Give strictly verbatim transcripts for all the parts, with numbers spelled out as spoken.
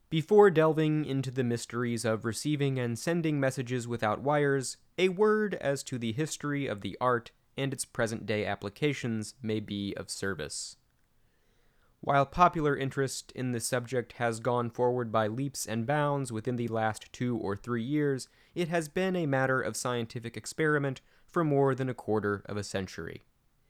Before delving into the mysteries of receiving and sending messages without wires, a word as to the history of the art and its present-day applications may be of service. While popular interest in the subject has gone forward by leaps and bounds within the last two or three years, it has been a matter of scientific experiment for more than a quarter of a century.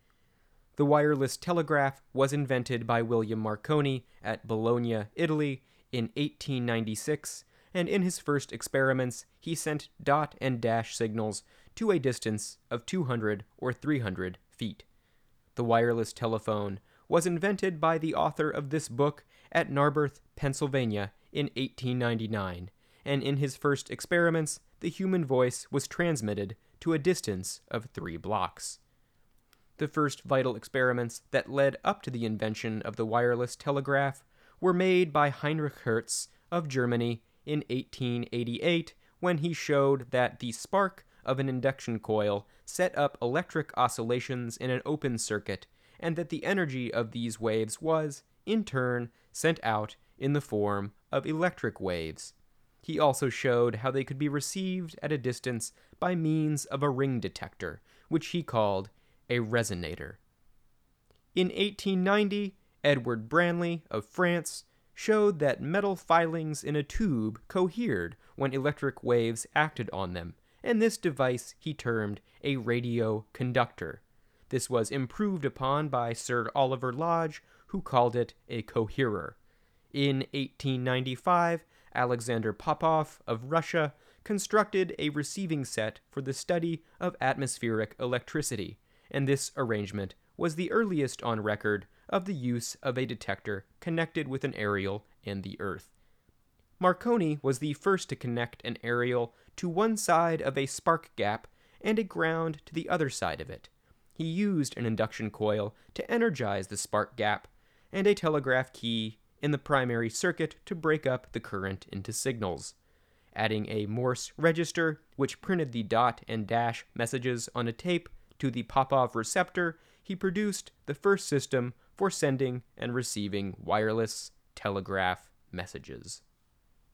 The wireless telegraph was invented by William Marconi at Bologna, Italy, in eighteen ninety-six, and in his first experiments he sent dot and dash signals to a distance of two hundred or three hundred feet. The wireless telephone was invented by the author of this book at Narberth, Pennsylvania, in eighteen ninety-nine, and in his first experiments the human voice was transmitted to a distance of three blocks. The first vital experiments that led up to the invention of the wireless telegraph were made by Heinrich Hertz of Germany in eighteen eighty-eight, when he showed that the spark of an induction coil set up electric oscillations in an open circuit, and that the energy of these waves was, in turn, sent out in the form of electric waves. He also showed how they could be received at a distance by means of a ring detector, which he called a resonator. In eighteen ninety, Edward Branly of France showed that metal filings in a tube cohered when electric waves acted on them, and this device he termed a radio conductor. This was improved upon by Sir Oliver Lodge, who called it a coherer. In eighteen ninety-five, Alexander Popov of Russia constructed a receiving set for the study of atmospheric electricity, and this arrangement was the earliest on record of the use of a detector connected with an aerial and the Earth. Marconi was the first to connect an aerial to one side of a spark gap and a ground to the other side of it. He used an induction coil to energize the spark gap and a telegraph key in the primary circuit to break up the current into signals. Adding a Morse register, which printed the dot and dash messages on a tape, to the Popov receptor, he produced the first system for sending and receiving wireless telegraph messages.